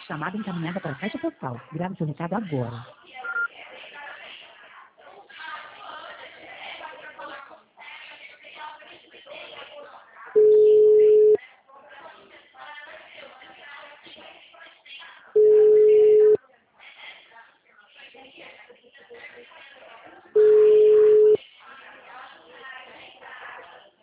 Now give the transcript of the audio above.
Chamada encaminhada para a caixa postal. Grave seu recado agora.